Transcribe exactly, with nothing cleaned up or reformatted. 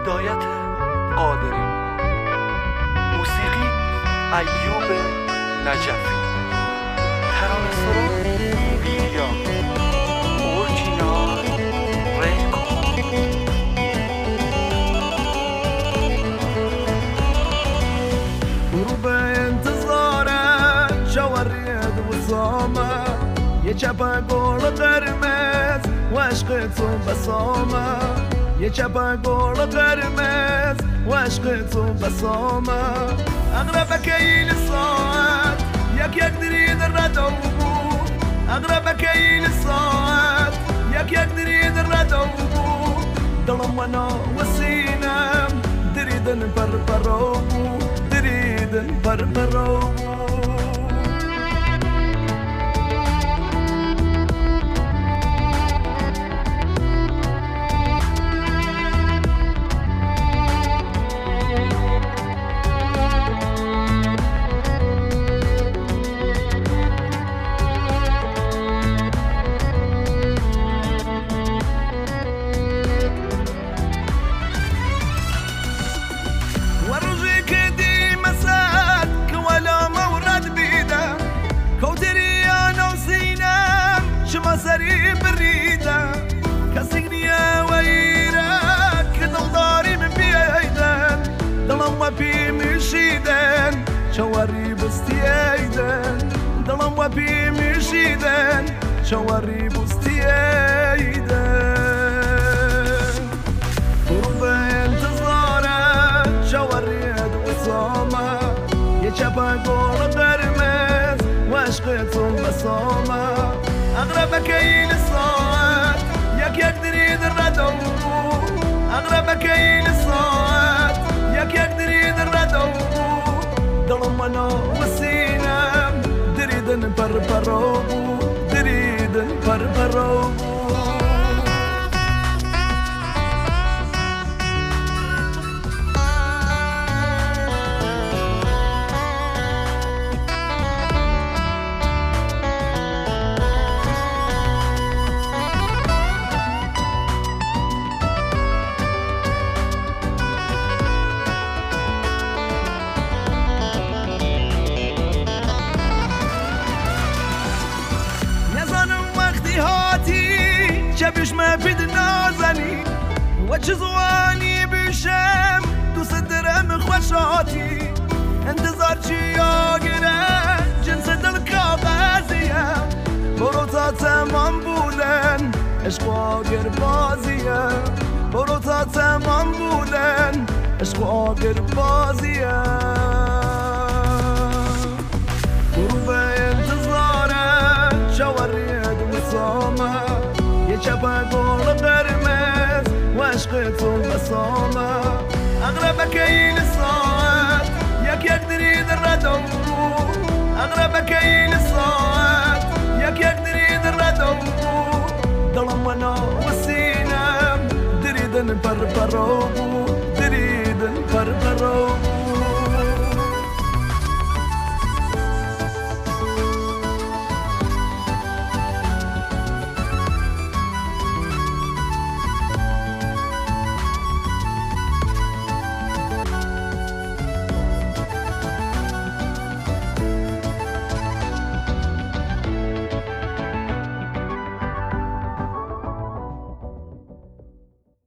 هدایت قادری، موسیقی ایوب نجفی، ترانه سرا ویلیا، اورجینال ریکورد. برو به انتظاره شوارید وسامه، یه چپه گل قرمز و عشق تو بسامه، یه چپه گل قرمز و عشق تو بسامه. اغربك این ساعت یک یک درید ردو بود، اغربك این ساعت یک یک درید ردو بود. دلم منو و سینم دریدن پر پرو بود، دریدن پر پرو بود. سري بريدة كسجنية ويرك دلداري من بيدن دلم وبي مشيدن شواري بستيدن دلم وبي مشيدن شواري بستيدن. قرب انتظاره شواري وسامة يشبه قول قرمز وعشقتهم بسامة. اغربك این ساعت یک یک درید ردو بود، اغربك این ساعت یک یک درید ردو بود. دلم منو و سینم دریدن پر پرو بود، دریدن پر پرو بود. شبش ما بید نازنی و چه زوانی بشم دوست درم خوشاتی. انتظار چی آگره جنس دل کاغذیه، برو تا تمام بودن عشق آگر بازیه، برو تا تمام بودن عشق آگر بازیه. برو به انتظاره شوارید وسامه، یه چپه گل قرمز و عشقتون بسامه. اغربك این ساعت یک یک درید ردو بود، اغربك این ساعت یک یک درید ردو بود. دلم منو و سینم دریدن پر پرو بود، دریدن پر پرو بود.